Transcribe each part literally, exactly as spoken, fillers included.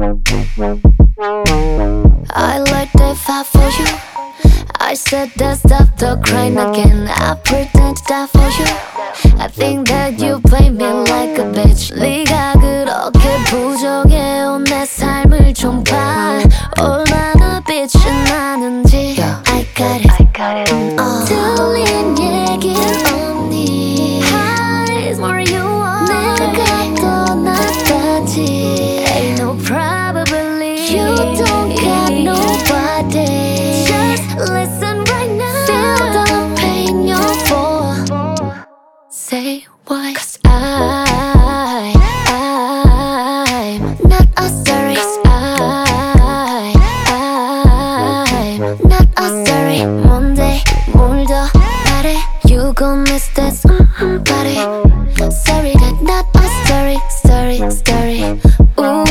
I like that vibe for you. I said that stop the crying again. I pretend to die for you. I think that you play me like a bitch. 네가 그렇게 부정해온 내 삶을 좀 봐. 얼마나 빛이 나는지. I got it, I got it. 어. 들린 얘기 없니? Is more you want. 내가 떠났다지. Ain't no probability. You don't got nobody. Just listen right now. Feel the pain you're for. Say why? Cause I, I'm not a story. Cause I, I'm not a story. Monday, 뭘 더 바래? You gon' miss this mm-hmm, party. Sorry that not a story, story, story. Ooh.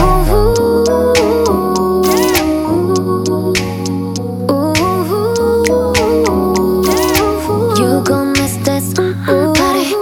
You gon' miss this mm-hmm, party.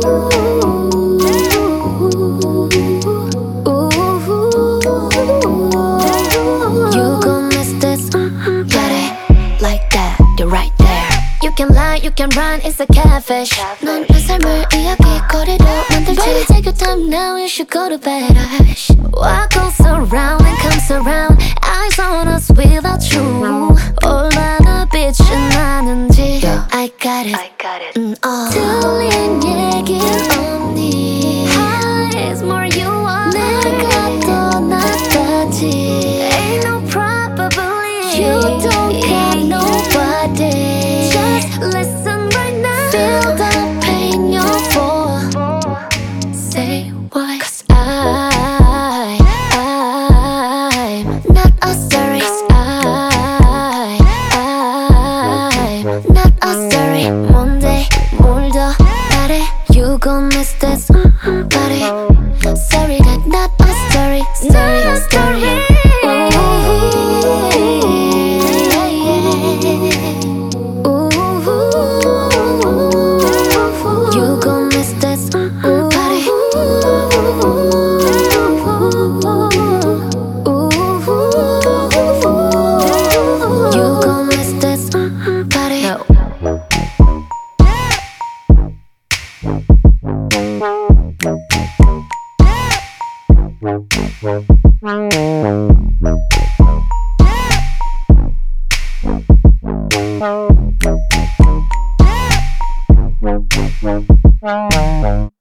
You gon' miss this mm-hmm, party. Like that, you're right there. You can lie, you can run, it's a catfish. 넌 내 삶을 이야기거리로 만들지. Baby, take your time now, you should go to bed. Hush. What goes around and comes around. Eyes on us without you. 얼마나 빛이 나는지. I got it, I got it. 음, 어. 들린 얘기 없니? Is more you want. 내가 떠났다지. Ain't no probability. You don't got nobody. Just listen right now. Feel the pain you're for. Say why? Cause I, I'm not a story. Cause I, I'm not a story. Monday, 뭘 더 바래? You gon' miss this mm-hmm, party. Sorry that not a story, story, story. You gon' miss this mm-hmm, party. You gon' miss this mm-hmm, party. No.